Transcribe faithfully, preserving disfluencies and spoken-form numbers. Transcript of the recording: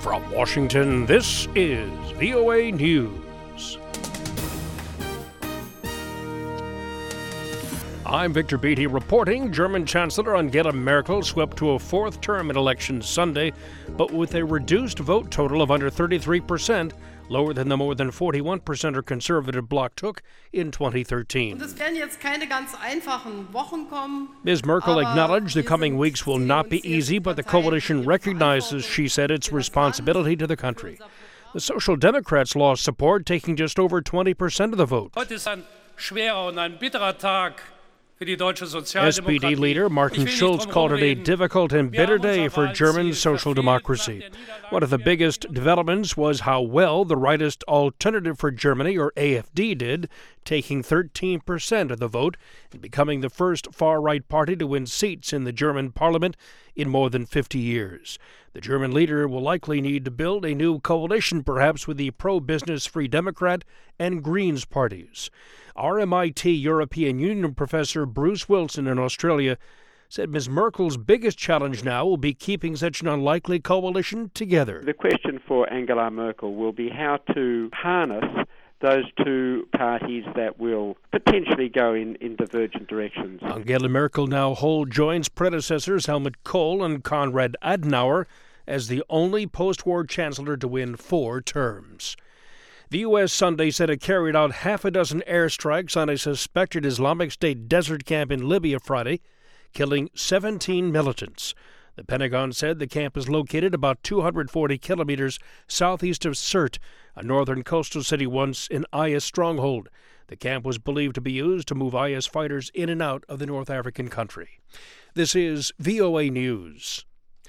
From Washington, this is V O A News. I'm Victor Beatty reporting. German Chancellor Angela Merkel swept to a fourth term in elections Sunday, but with a reduced vote total of under thirty-three percent, lower than the more than forty-one percent her conservative bloc took in twenty thirteen. Miz Merkel acknowledged the coming weeks will not be easy, but the coalition recognizes, she said, its responsibility to the country. The Social Democrats lost support, taking just over twenty percent of the vote. S P D leader Martin Schulz called it a difficult and bitter day for German social democracy. One of the biggest developments was how well the rightist Alternative for Germany, or A F D, did, taking thirteen percent of the vote and becoming the first far-right party to win seats in the German parliament in more than fifty years. The German leader will likely need to build a new coalition, perhaps with the pro-business Free Democrat and Greens parties. Our M I T European Union professor Bruce Wilson in Australia said Miz Merkel's biggest challenge now will be keeping such an unlikely coalition together. The question for Angela Merkel will be how to harness those two parties that will potentially go in, in divergent directions. Angela Merkel now hold joins predecessors Helmut Kohl and Konrad Adenauer as the only post-war chancellor to win four terms. The U S Sunday said it carried out half a dozen airstrikes on a suspected Islamic State desert camp in Libya Friday, killing seventeen militants. The Pentagon said the camp is located about two hundred forty kilometers southeast of Sirte, a northern coastal city once an I S stronghold. The camp was believed to be used to move I S fighters in and out of the North African country. This is V O A News.